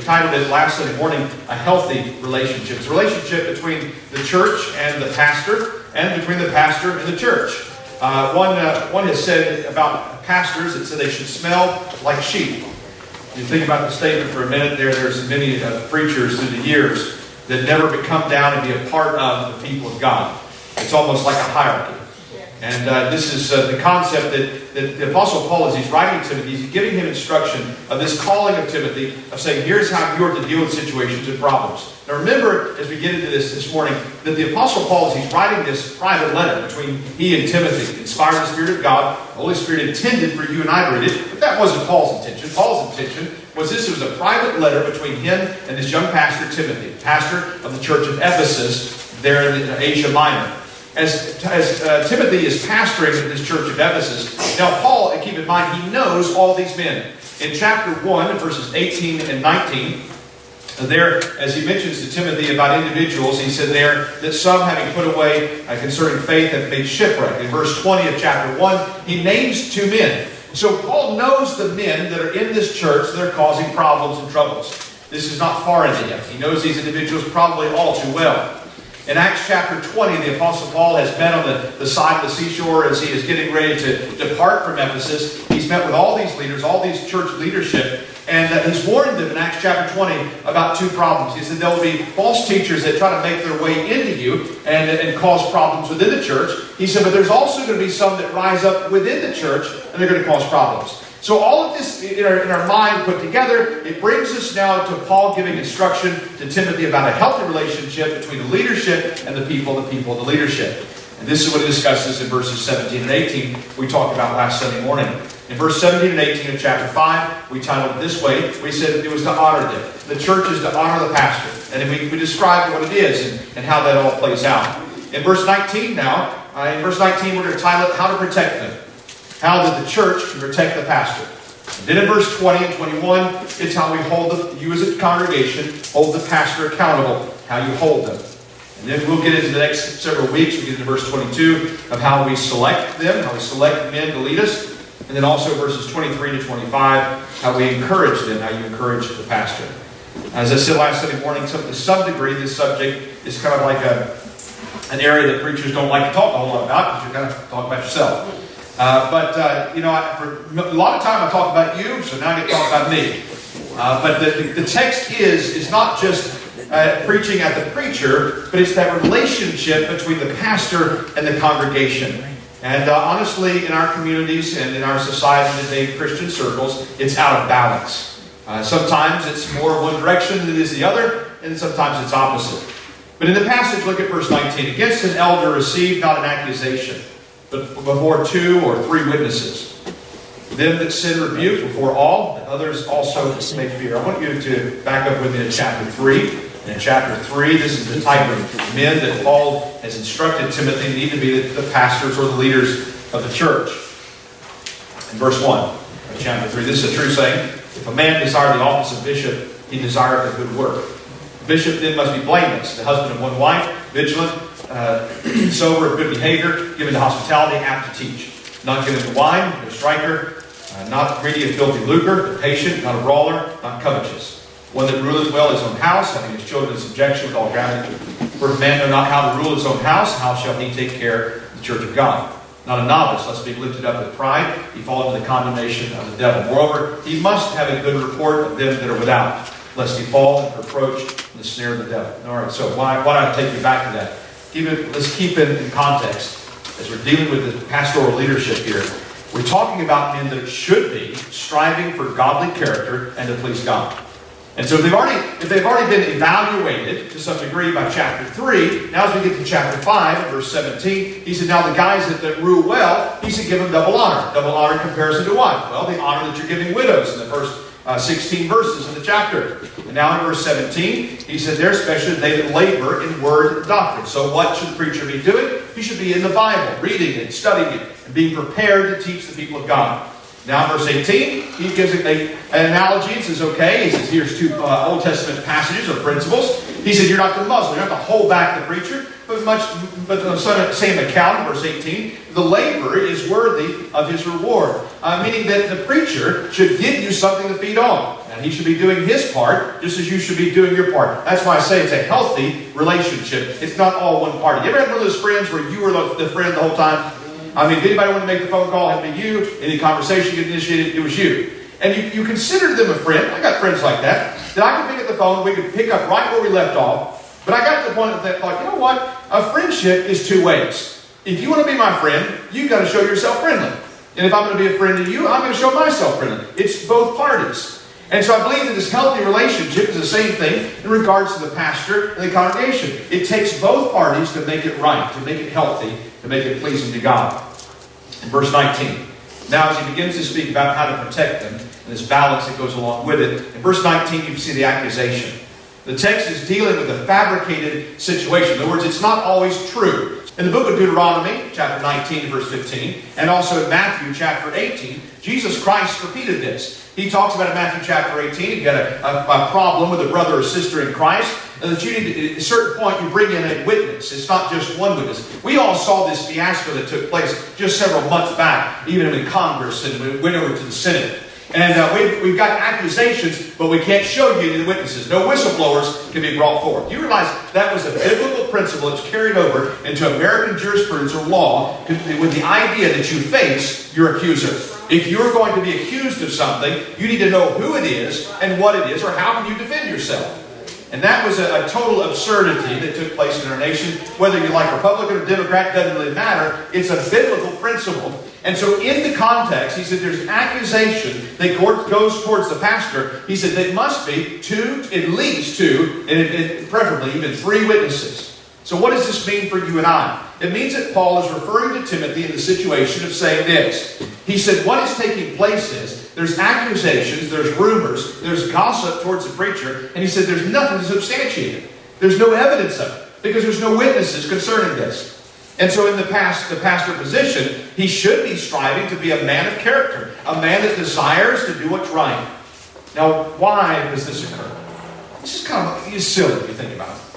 entitled it last Sunday morning, A Healthy Relationship. It's a relationship between the church and the pastor, and between the pastor and the church. One has said about pastors, it said they should smell like sheep. You think about the statement for a minute there's many preachers through the years that never come down and be a part of the people of God. It's almost like a hierarchy. And this is the concept that the Apostle Paul, as he's writing to Timothy, he's giving him instruction of this calling of Timothy, of saying, here's how you are to deal with situations and problems. Now remember, as we get into this morning, that the Apostle Paul, as he's writing this private letter between he and Timothy, inspired by the Spirit of God, the Holy Spirit intended for you and I to read it, but that wasn't Paul's intention. Paul's intention was this was a private letter between him and this young pastor, Timothy, pastor of the church of Ephesus, there in Asia Minor. As Timothy is pastoring this church of Ephesus, now Paul, keep in mind, he knows all these men. In chapter 1, verses 18 and 19, there, as he mentions to Timothy about individuals, he said there that some, having put away concerning faith, have made shipwreck. In verse 20 of chapter 1, he names 2 men. So Paul knows the men that are in this church that are causing problems and troubles. This is not far into him. He knows these individuals probably all too well. In Acts chapter 20, the Apostle Paul has met on the side of the seashore as he is getting ready to depart from Ephesus. He's met with all these leaders, all these church leadership, and he's warned them in Acts chapter 20 about 2 problems. He said there will be false teachers that try to make their way into you and cause problems within the church. He said, but there's also going to be some that rise up within the church and they're going to cause problems. So all of this in our mind put together, it brings us now to Paul giving instruction to Timothy about a healthy relationship between the leadership and the people of the leadership. And this is what he discusses in verses 17 and 18 we talked about last Sunday morning. In verse 17 and 18 of chapter 5, we titled it this way. We said it was to honor them. The church is to honor the pastor. And then we described what it is and how that all plays out. In verse 19 now, we're going to title it How to Protect Them. How that the church can protect the pastor. And then in verse 20 and 21, it's how we hold you as a congregation, hold the pastor accountable, how you hold them. And then we'll get into the next several weeks, we get into verse 22 of how we select them, how we select men to lead us. And then also verses 23 to 25, how we encourage them, how you encourage the pastor. As I said last Sunday morning, to some degree, this subject is kind of like an area that preachers don't like to talk a whole lot about, because you're kind of talking about yourself. For a lot of time I talk about you, so now I get to talk about me. But the text is not just preaching at the preacher, but it's that relationship between the pastor and the congregation. And honestly, in our communities and in our society today, Christian circles, it's out of balance. Sometimes it's more one direction than it is the other, and sometimes it's opposite. But in the passage, look at verse 19. Against an elder receive not an accusation, but before 2 or 3 witnesses. Them that sin rebuke before all, that others also may fear. I want you to back up with me to chapter 3. And in chapter 3, this is the type of men that Paul has instructed Timothy need to be the pastors or the leaders of the church. In verse 1 of chapter 3, this is a true saying. If a man desire the office of bishop, he desireth a good work. The bishop then must be blameless, the husband of one wife, vigilant, sober, of good behavior, given to hospitality, apt to teach. Not given to wine, no striker, not greedy of filthy lucre, but patient, not a brawler, not covetous. One that ruleth well his own house, having his children in subjection with all gravity. For if a man know not how to rule his own house, how shall he take care of the church of God? Not a novice, lest being lifted up with pride, he fall into the condemnation of the devil. Moreover, he must have a good report of them that are without, lest he fall into reproach and the snare of the devil. All right, so why don't I take you back to that? Let's keep it in context. As we're dealing with the pastoral leadership here, we're talking about men that should be striving for godly character and to please God. And so if they've already been evaluated to some degree by chapter 3, now as we get to chapter 5, verse 17, he said, now the guys that rule well, he said, give them double honor. Double honor in comparison to what? Well, the honor that you're giving widows in the first 16 verses in the chapter. And now in verse 17, he said, there especially they that labor in word and doctrine. So what should the preacher be doing? He should be in the Bible, reading it, studying it, and being prepared to teach the people of God. Now in verse 18, he gives an analogy and says, okay, he says, here's 2 Old Testament passages or principles. He said, you're not to muzzle, you're not to hold back the preacher, but the same account in verse 18, the laborer is worthy of his reward. Meaning that the preacher should give you something to feed on. And he should be doing his part just as you should be doing your part. That's why I say it's a healthy relationship. It's not all one party. You ever had one of those friends where you were the friend the whole time? I mean, if anybody wanted to make the phone call, it had to be you. Any conversation get initiated, it was you. And you consider them a friend. I got friends like that. That I could pick up the phone, we could pick up right where we left off. But I got to the point that thought, you know what? A friendship is two ways. If you want to be my friend, you've got to show yourself friendly. And if I'm going to be a friend to you, I'm going to show myself friendly. It's both parties. And so I believe that this healthy relationship is the same thing in regards to the pastor and the congregation. It takes both parties to make it right, to make it healthy, to make it pleasing to God. In verse 19. Now as he begins to speak about how to protect them, and this balance that goes along with it, in verse 19 you see the accusation. The text is dealing with a fabricated situation. In other words, it's not always true. In the book of Deuteronomy, chapter 19, verse 15, and also in Matthew, chapter 18, Jesus Christ repeated this. He talks about in Matthew chapter 18, you got a problem with a brother or sister in Christ, and that you need to, at a certain point, you bring in a witness. It's not just one witness. We all saw this fiasco that took place just several months back, even in Congress, and we went over to the Senate. And we've got accusations, but we can't show you any of the witnesses. No whistleblowers can be brought forth. You realize that was a biblical principle that's carried over into American jurisprudence or law with the idea that you face your accuser. If you're going to be accused of something, you need to know who it is and what it is, or how can you defend yourself. And that was a total absurdity that took place in our nation. Whether you like Republican or Democrat, doesn't really matter. It's a biblical principle. And so in the context, he said there's accusation that goes towards the pastor. He said there must be at least two, and preferably even three witnesses. So what does this mean for you and I? It means that Paul is referring to Timothy in the situation of saying this. He said what is taking place is there's accusations, there's rumors, there's gossip towards the preacher, and he said there's nothing to substantiate it. There's no evidence of it because there's no witnesses concerning this. And so in the pastor position, he should be striving to be a man of character, a man that desires to do what's right. Now, why does this occur? This is kind of silly if you think about it.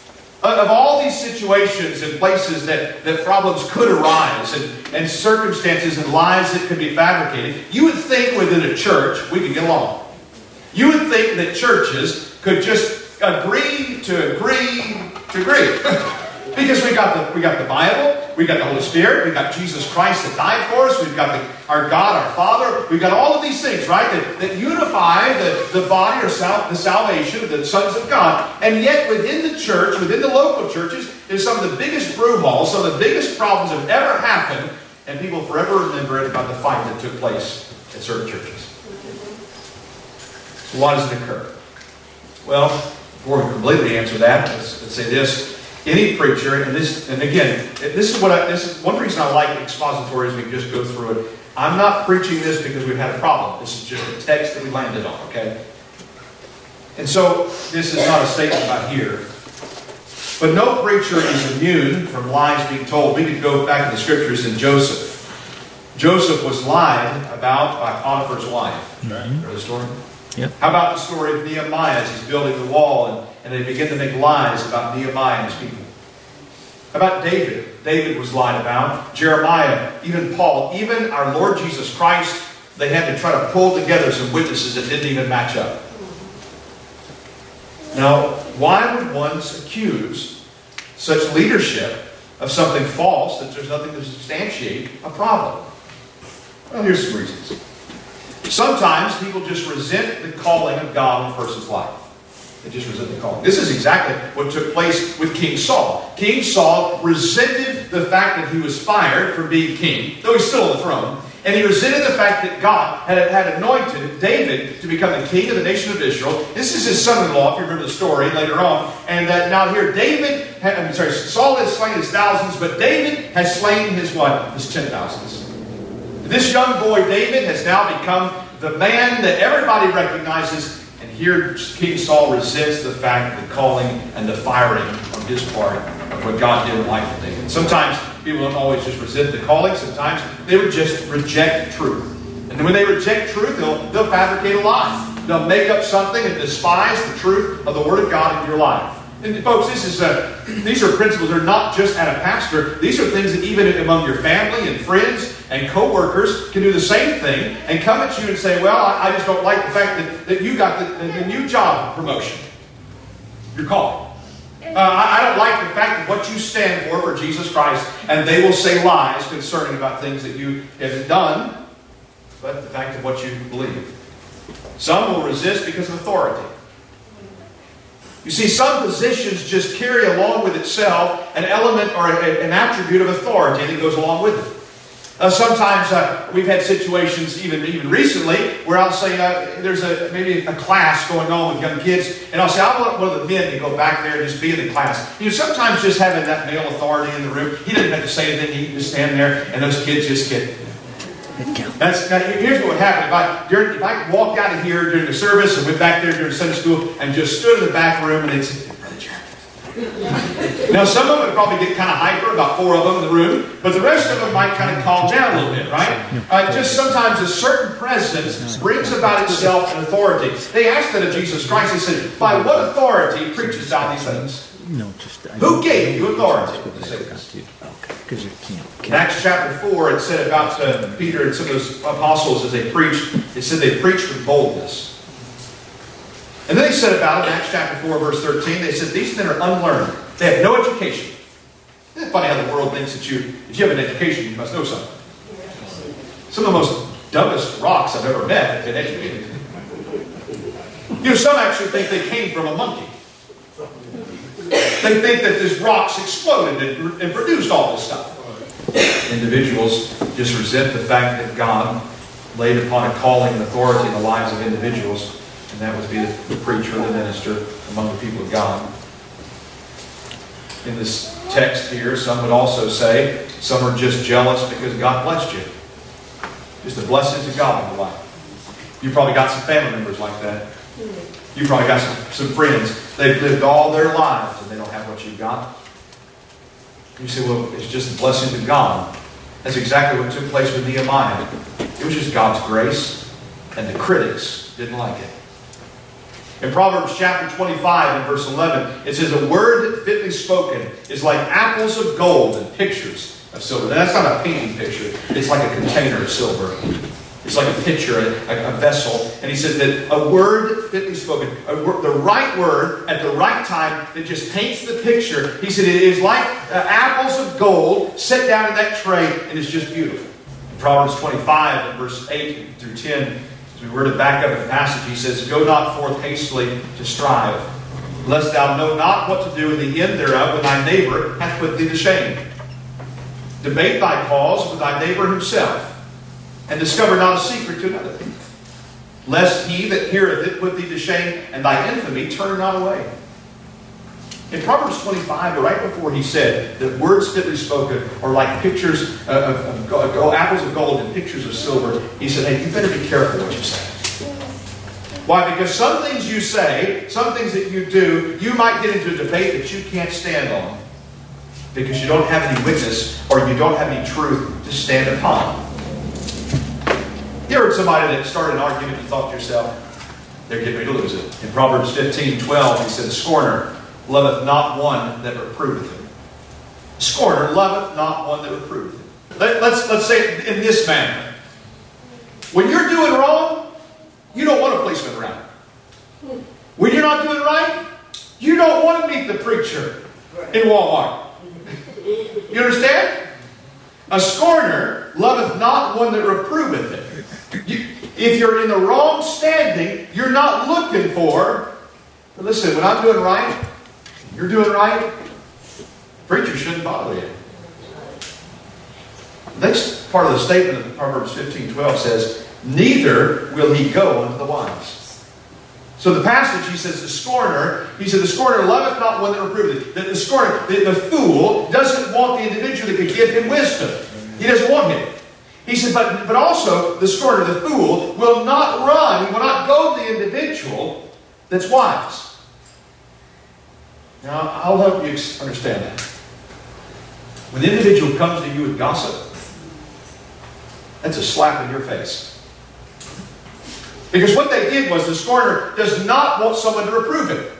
Of all these situations and places that problems could arise and circumstances and lies that could be fabricated, you would think within a church we could get along. You would think that churches could just agree to agree to agree. Because we got the Bible, we got the Holy Spirit, we got Jesus Christ that died for us, we've got our God, our Father, we've got all of these things, right, that unify the body or the salvation of the sons of God. And yet within the church, within the local churches, there's some of the biggest brouhahas, some of the biggest problems that have ever happened, and people forever remember it about the fight that took place at certain churches. So why does it occur? Well, before we completely answer that, let's say this. Any preacher, and again, this is one reason I like expositories. We can just go through it. I'm not preaching this because we've had a problem. This is just a text that we landed on, okay? And so this is not a statement about here. But no preacher is immune from lies being told. We could go back to the scriptures in Joseph. Joseph was lied about by Potiphar's wife. Right. Remember the story? Yep. How about the story of Nehemiah as he's building the wall and they begin to make lies about Nehemiah and his people? How about David? David was lied about. Jeremiah, even Paul, even our Lord Jesus Christ, they had to try to pull together some witnesses that didn't even match up. Now, why would one accuse such leadership of something false that there's nothing to substantiate a problem? Well, here's some reasons. Sometimes people just resent the calling of God in a person's life. They just resent the calling. This is exactly what took place with King Saul. King Saul resented the fact that he was fired from being king, though he's still on the throne. And he resented the fact that God had anointed David to become the king of the nation of Israel. This is his son-in-law, if you remember the story later on. And now here, Saul has slain his thousands, but David has slain his what? His 10,000s. This young boy, David, has now become the man that everybody recognizes. And here, King Saul resents the fact, the calling, and the firing on his part of what God did in the life of David. Sometimes people don't always just resent the calling. Sometimes they would just reject truth. And when they reject truth, they'll fabricate a lie. They'll make up something and despise the truth of the Word of God in your life. And folks, these are principles that are not just at a pastor. These are things that even among your family and friends, And co-workers can do the same thing and come at you and say, well, I just don't like the fact that you got the new job promotion. You're called. I don't like the fact that what you stand for Jesus Christ, and they will say lies concerning about things that you have done, but the fact of what you believe. Some will resist because of authority. You see, some positions just carry along with itself an element or an attribute of authority that goes along with it. Sometimes we've had situations, even recently, where I'll say there's maybe a class going on with young kids, and I'll say, I want one of the men to go back there and just be in the class. You know, sometimes just having that male authority in the room, he doesn't have to say anything, he can just stand there, and those kids just get... Now, here's what would happen. If I walked out of here during the service and went back there during Sunday school and just stood in the back room and they'd say, Brother Jeremy. Now, some of them would probably get kind of hyper, about 4 of them in the room, but the rest of them might kind of calm down a little bit, right? Just sometimes a certain presence brings about itself an authority. They asked that of Jesus Christ. They said, by what authority preaches thou these things? Who gave you authority to say this? In Acts chapter 4, it said about Peter and some of those apostles as they preached, it said they preached with boldness. And then they said about it in Acts chapter 4, verse 13, they said these men are unlearned. They have no education. Isn't it funny how the world thinks that if you have an education, you must know something? Some of the most dumbest rocks I've ever met have been educated. You know, some actually think they came from a monkey. They think that these rocks exploded and produced all this stuff. Individuals just resent the fact that God laid upon a calling and authority in the lives of individuals, and that would be the preacher or the minister among the people of God. In this text here, some would also say some are just jealous because God blessed you. Just the blessings of God in the life. You probably got some family members like that. You probably got some friends. They've lived all their lives and they don't have what you've got. You say, well, it's just the blessings of God. That's exactly what took place with Nehemiah. It was just God's grace, and the critics didn't like it. In Proverbs chapter 25 and verse 11, it says, a word fitly spoken is like apples of gold and pictures of silver. Now, that's not a painting picture. It's like a container of silver. It's like a pitcher, a vessel. And he said that a word fitly spoken, the right word at the right time that just paints the picture. He said it is like apples of gold set down in that tray, and it's just beautiful. In Proverbs 25 and verse 8 through 10, as we were to back up the passage, he says, go not forth hastily to strive, lest thou know not what to do in the end thereof when thy neighbor hath put thee to shame. Debate thy cause with thy neighbor himself, and discover not a secret to another. Lest he that heareth it put thee to shame, and thy infamy turn not away. In Proverbs 25, right before he said that words fitly spoken are like pictures of apples of gold and pictures of silver, he said, hey, you better be careful what you say. Why? Because some things you say, some things that you do, you might get into a debate that you can't stand on. Because you don't have any witness or you don't have any truth to stand upon. You heard somebody that started an argument and thought to yourself, they're getting ready to lose it. In Proverbs 15:12, he said, the scorner loveth not one that reproveth him. The scorner loveth not one that reproveth him. Let's say it in this manner. When you're doing wrong, you don't want a policeman around. When you're not doing right, you don't want to meet the preacher in Walmart. You understand? A scorner loveth not one that reproveth him. If you're in the wrong standing, you're not looking for, listen, when I'm doing right, you're doing right, preacher shouldn't bother you. The next part of the statement of Proverbs 15:12 says, neither will he go unto the wise. So the passage, he says, the scorner loveth not one that reproveth him. The scorner, the fool, doesn't want the individual that could give him wisdom. He doesn't want him. He said, but also the scorner, the fool, will not run, he will not go to the individual that's wise. Now, I'll help you understand that. When the individual comes to you with gossip, that's a slap in your face. Because what they did was the scorner does not want someone to reprove him.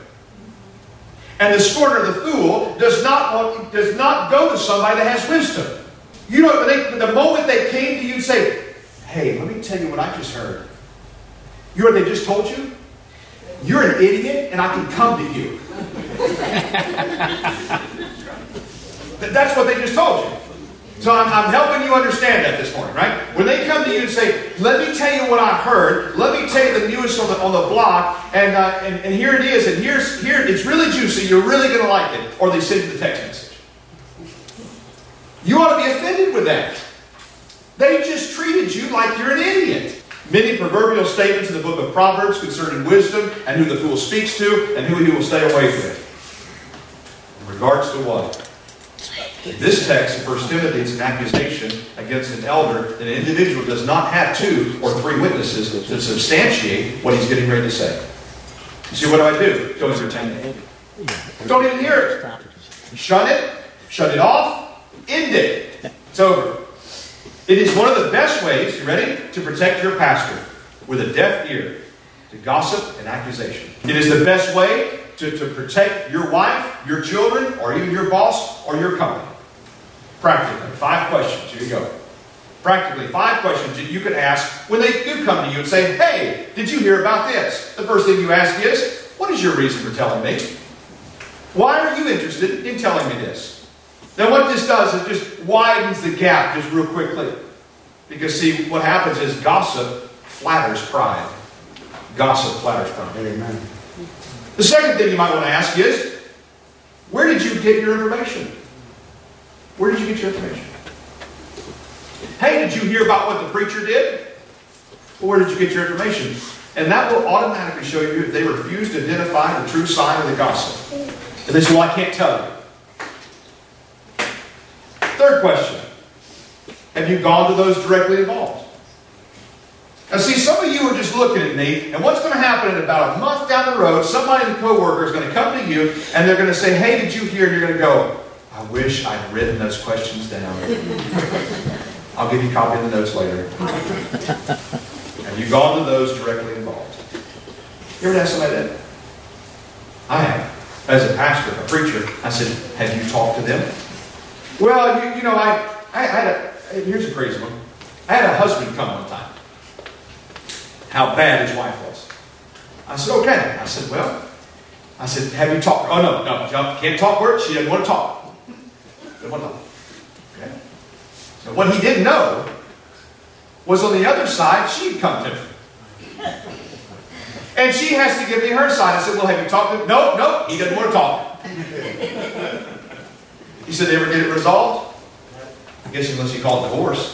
And the scorner, the fool, does not go to somebody that has wisdom. You know, the moment they came to you and say, hey, let me tell you what I just heard. You know what they just told you? You're an idiot and I can come to you. That's what they just told you. So I'm helping you understand that this morning, right? When they come to you and say, let me tell you what I heard, let me tell you the newest on the block, and here it is, and here it's really juicy, you're really going to like it. Or they send you the text message. You ought to be offended with that. They just treated you like you're an idiot. Many proverbial statements in the book of Proverbs concerning wisdom and who the fool speaks to and who he will stay away from. In regards to what? In this text in 1 Timothy, it's an accusation against an elder that an individual does not have 2 or 3 witnesses to substantiate what he's getting ready to say. You see, what do? Don't entertain it. Don't even hear it. Shut it off, end it. It's over. It is one of the best ways, you ready, to protect your pastor with a deaf ear to gossip and accusation. It is the best way to protect your wife, your children, or even your boss or your company. Practically, 5 questions. Here you go. Practically, 5 questions that you can ask when they do come to you and say, hey, did you hear about this? The first thing you ask is, what is your reason for telling me? Why are you interested in telling me this? Now what this does is just widens the gap just real quickly. Because see, what happens is gossip flatters pride. Gossip flatters pride. Amen. The second thing you might want to ask is, where did you get your information? Where did you get your information? Hey, did you hear about what the preacher did? Well, where did you get your information? And that will automatically show you if they refuse to identify the true sign of the gossip. And they say, well, I can't tell you. Third question. Have you gone to those directly involved? Now see, some of you are just looking at me, and what's going to happen in about a month down the road, somebody in the coworker is going to come to you, and they're going to say, hey, did you hear? And you're going to go, I wish I'd written those questions down. I'll give you a copy of the notes later. Have you gone to those directly involved? You ever asked somebody that? I have. As a pastor, a preacher, I said, have you talked to them? Well, you know, I had here's a crazy one. I had a husband come one time. How bad his wife was. I said, okay. I said, have you talked? Oh, no, can't talk to her. She doesn't want to talk. Doesn't want to talk. Okay. So what he didn't know was on the other side, she'd come to him. And she has to give me her side. I said, well, have you talked to him? No, he doesn't want to talk. He said, they ever get it resolved? I guess unless you call it divorce.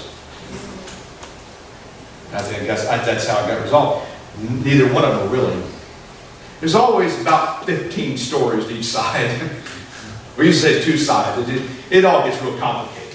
I guess that's how it got resolved. Neither one of them were willing. There's always about 15 stories to each side. We used to say 2 sides. It all gets real complicated.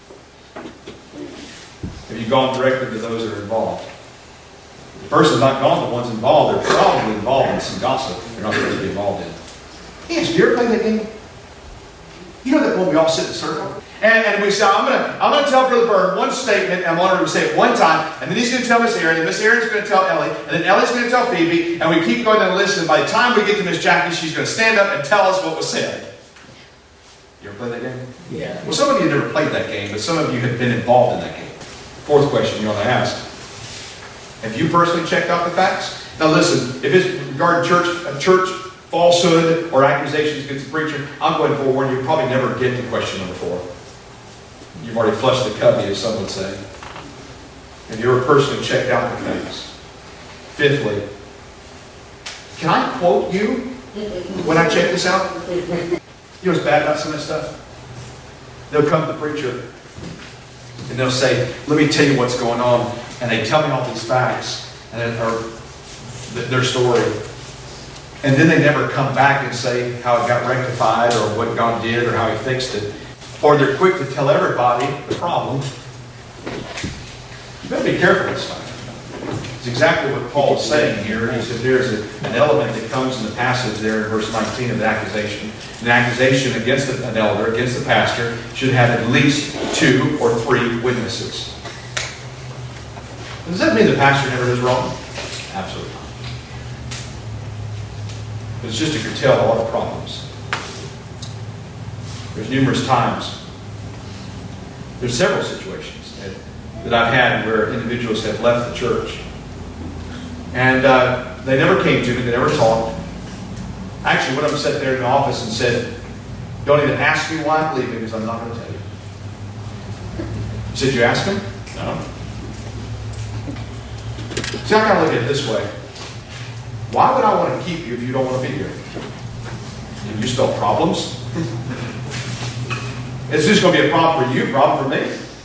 Have you gone directly to those that are involved? The person's not gone to the ones involved. They're probably involved in some gossip they're not supposed to be involved in. Yes, do you ever play that game? You know that when we all sit in a circle? And we say, I'm going to tell Brother Byrne one statement, and I want her to say it one time, and then he's going to tell Miss Erin, and Miss Erin's going to tell Ellie, and then Ellie's going to tell Phoebe, and we keep going down the list, and by the time we get to Miss Jackie, she's going to stand up and tell us what was said. You ever play that game? Yeah. Well, some of you have never played that game, but some of you have been involved in that game. 4th question you want to ask. Have you personally checked out the facts? Now listen, if it's regarding church falsehood or accusations against the preacher, I'm going to forewarn you, you'll probably never get to question number 4. You've already flushed the cubby, as some would say. Have you ever personally checked out the facts? 5thly, can I quote you when I check this out? You know what's bad about some of this stuff? They'll come to the preacher and they'll say, let me tell you what's going on. And they tell me all these facts or their story. And then they never come back and say how it got rectified or what God did or how He fixed it. Or they're quick to tell everybody the problem. You better be careful with this stuff. It's exactly what Paul is saying here. He said there's an element that comes in the passage there in verse 19 of the accusation. An accusation against an elder, against the pastor, should have at least 2 or 3 witnesses. Does that mean the pastor never does wrong? Absolutely not. But it's just to curtail a lot of problems. There's numerous times There's several situations that I've had where individuals have left the church. And they never came to me. They never talked. Actually, one of them sat there in the office and said, "Don't even ask me why I'm leaving, because I'm not going to tell you." He said, "You ask him?" "No." See, I kind of look at it this way. Why would I want to keep you if you don't want to be here? And you spell problems? It's just going to be a problem for you, a problem for me.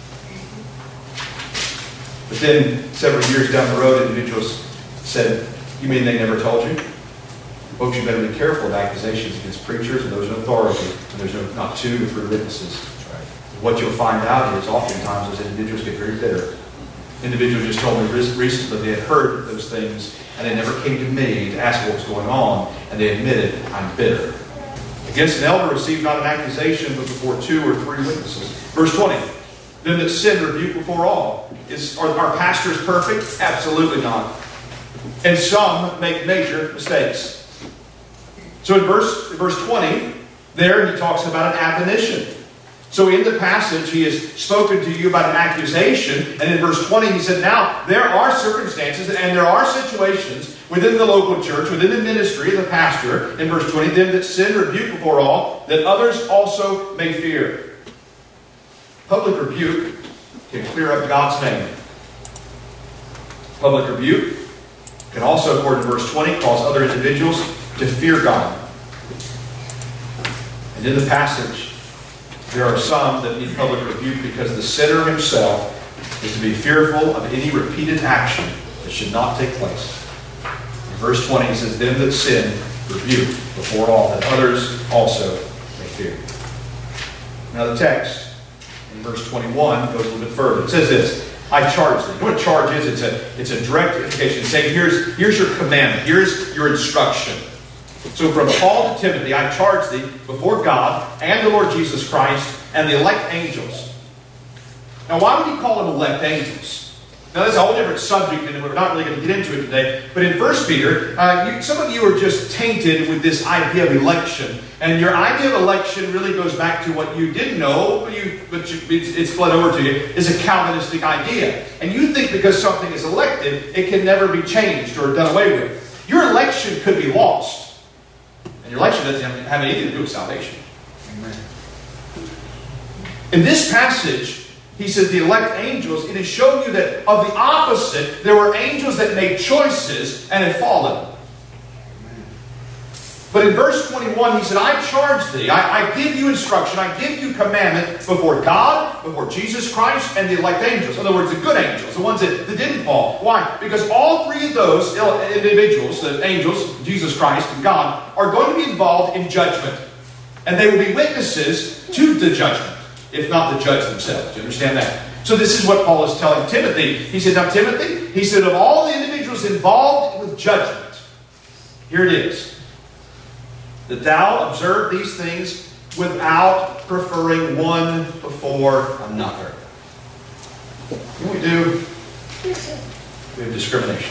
But then, several years down the road, individuals said, "You mean they never told you?" Folks, you better be careful of accusations against preachers and those in authority. And there's not 2 or 3 witnesses. Right. What you'll find out is oftentimes those individuals get very bitter. Individuals just told me recently they had heard those things and they never came to me to ask what was going on, and they admitted, "I'm bitter." Against an elder receive not an accusation but before 2 or 3 witnesses. Verse 20. Them that sin rebuke before all. Are pastors perfect? Absolutely not. And some make major mistakes. So in verse 20, there he talks about an admonition. So in the passage, he has spoken to you about an accusation. And in verse 20, he said, now, there are circumstances and there are situations within the local church, within the ministry of the pastor, in verse 20, them that sin rebuke before all, that others also may fear. Public rebuke can clear up God's name. Public rebuke can also, according to verse 20, cause other individuals to fear God. And in the passage, there are some that need public rebuke because the sinner himself is to be fearful of any repeated action that should not take place. In verse 20, he says, them that sin rebuke before all, that others also may fear. Now the text in verse 21 goes a little bit further. It says this, I charge thee. You know what charge is? It's a direct indication. It's saying, here's your commandment. Here's your instruction. So from Paul to Timothy, I charge thee before God and the Lord Jesus Christ and the elect angels. Now, why would he call them elect angels? Now, that's a whole different subject, and we're not really going to get into it today. But in 1 Peter, some of you are just tainted with this idea of election. And your idea of election really goes back to what you didn't know, but it's bled over to you, is a Calvinistic idea. And you think because something is elected, it can never be changed or done away with. Your election could be lost. And your election doesn't have anything to do with salvation. Amen. In this passage, he says the elect angels, it is showing you that of the opposite, there were angels that made choices and had fallen. But in verse 21, he said, I charge thee, I give you instruction, I give you commandment before God, before Jesus Christ, and the elect angels. In other words, the good angels, the ones that didn't fall. Why? Because all three of those individuals, the angels, Jesus Christ, and God, are going to be involved in judgment. And they will be witnesses to the judgment, if not the judge themselves. Do you understand that? So this is what Paul is telling Timothy. He said, now Timothy, he said, of all the individuals involved with judgment, here it is, that thou observe these things without preferring one before another. What we do? We have discrimination.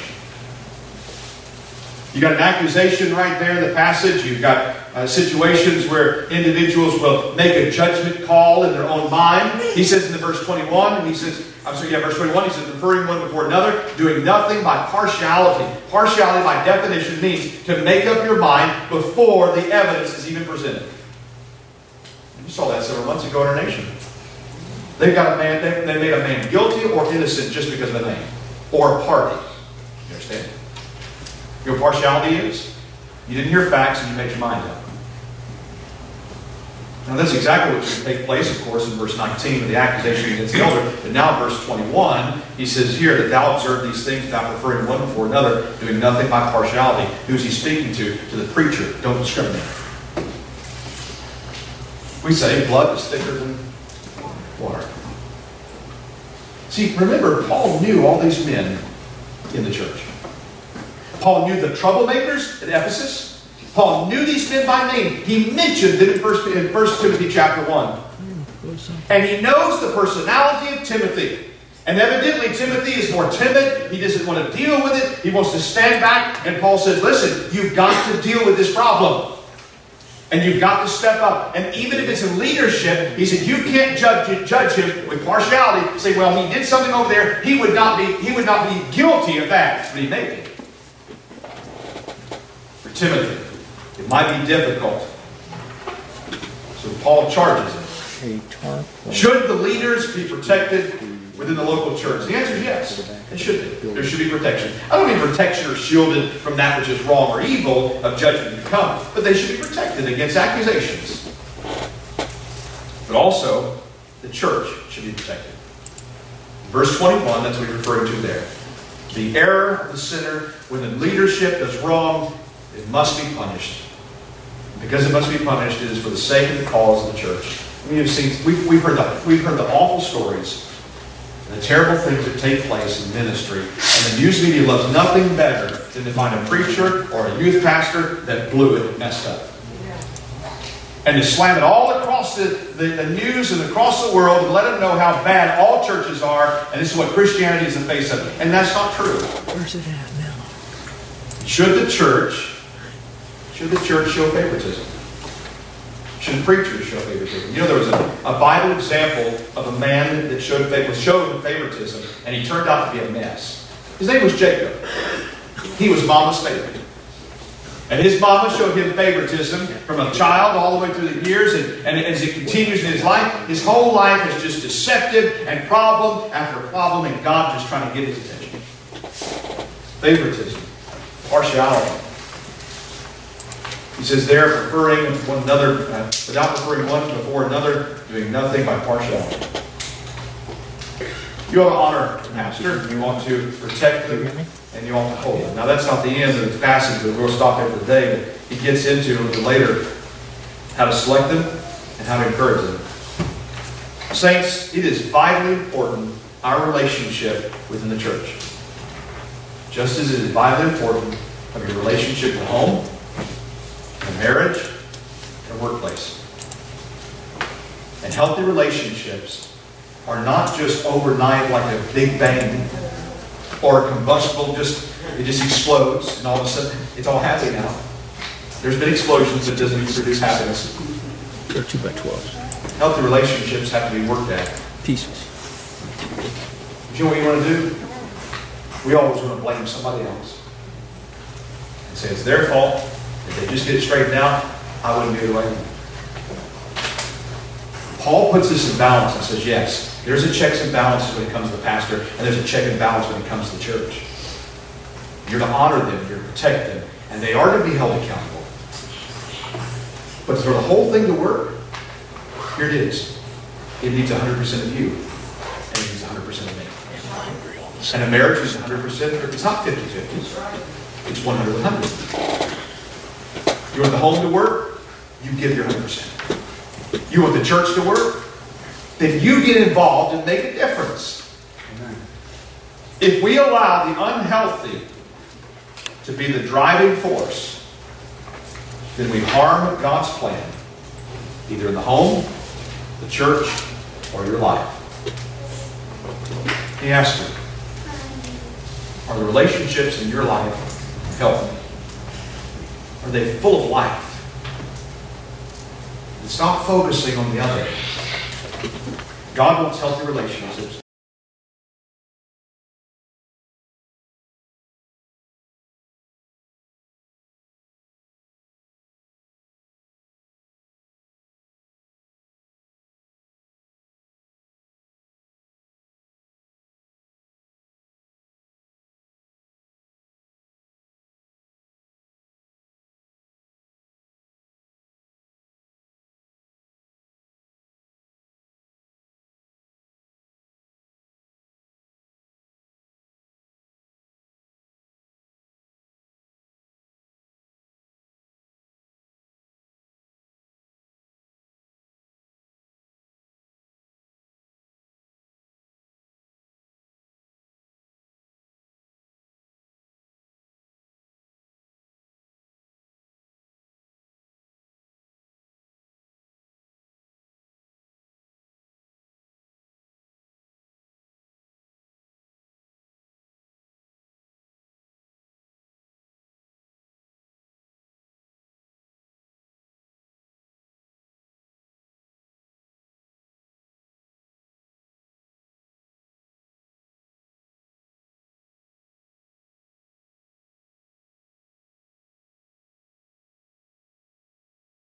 You got an accusation right there in the passage. You've got situations where individuals will make a judgment call in their own mind. He says in the verse 21, verse 21, he says, preferring one before another, doing nothing by partiality. Partiality, by definition, means to make up your mind before the evidence is even presented. You saw that several months ago in our nation. They made a man guilty or innocent just because of a name or a party. You understand? You know what partiality is? You didn't hear facts and you made your mind up. Now that's exactly what should take place, of course, in verse 19 of the accusation against the elder. But now in verse 21, he says here that thou observe these things, thou preferring one before another, doing nothing by partiality. Who's he speaking to? To the preacher. Don't discriminate. We say blood is thicker than water. See, remember, Paul knew all these men in the church. Paul knew the troublemakers at Ephesus. Paul knew these men by name. He mentioned them in 1 Timothy chapter 1. And he knows the personality of Timothy. And evidently Timothy is more timid. He doesn't want to deal with it. He wants to stand back. And Paul says, listen, you've got to deal with this problem. And you've got to step up. And even if it's in leadership, he said, you can't judge him with partiality. Say, well, he did something over there. He would not be guilty of that. But he may be. For Timothy, it might be difficult. So Paul charges him. Should the leaders be protected within the local church? The answer is yes. It should be. There should be protection. I don't mean protection or shielded from that which is wrong or evil of judgment to come, but they should be protected against accusations. But also, the church should be protected. Verse 21, that's what he's referring to there. The error of the sinner, when the leadership does wrong, it must be punished. Because it must be punished, it is for the sake of the cause of the church. We've heard the awful stories, the terrible things that take place in ministry, and the news media loves nothing better than to find a preacher or a youth pastor that blew it and messed up. And to slam it all across the news and across the world and let them know how bad all churches are, and this is what Christianity is the face of. And that's not true. Where's it at now? Should the church show favoritism? Should preachers show favoritism? You know, there was a Bible example of a man that showed favoritism, and he turned out to be a mess. His name was Jacob. He was Mama's favorite. And his mama showed him favoritism from a child all the way through the years, and as it continues in his life, his whole life is just deceptive and problem after problem, and God just trying to get his attention. Favoritism. Partiality. He says there, preferring one another, without preferring one before another, doing nothing by partiality. You want to honor the pastor, you want to protect them, and you want to hold them. Now that's not the end of the passage, but we'll stop there for the day. But he gets into a little later how to select them and how to encourage them. Saints, it is vitally important, our relationship within the church. Just as it is vitally important of your relationship at home, in marriage, in a workplace. And healthy relationships are not just overnight like a big bang or combustible, it just explodes and all of a sudden it's all happy now. There's been explosions that doesn't produce happiness. They're 2 by 12. Healthy relationships have to be worked at. Pieces. You know what you want to do? We always want to blame somebody else. And say it's their fault. If they just get it straightened out, I wouldn't be the way. Paul puts this in balance and says, yes, there's a checks and balances when it comes to the pastor, and there's a check and balance when it comes to the church. You're to honor them, you're to protect them, and they are to be held accountable. But for the whole thing to work, here it is. It needs 100% of you, and it needs 100% of me. And a marriage is 100%, it's not 50-50, it's 100-100. You want the home to work? You give your 100%. You want the church to work? Then you get involved and make a difference. Amen. If we allow the unhealthy to be the driving force, then we harm God's plan, either in the home, the church, or your life. He asked you, are the relationships in your life healthy? Are they full of life? And stop focusing on the other. God wants healthy relationships.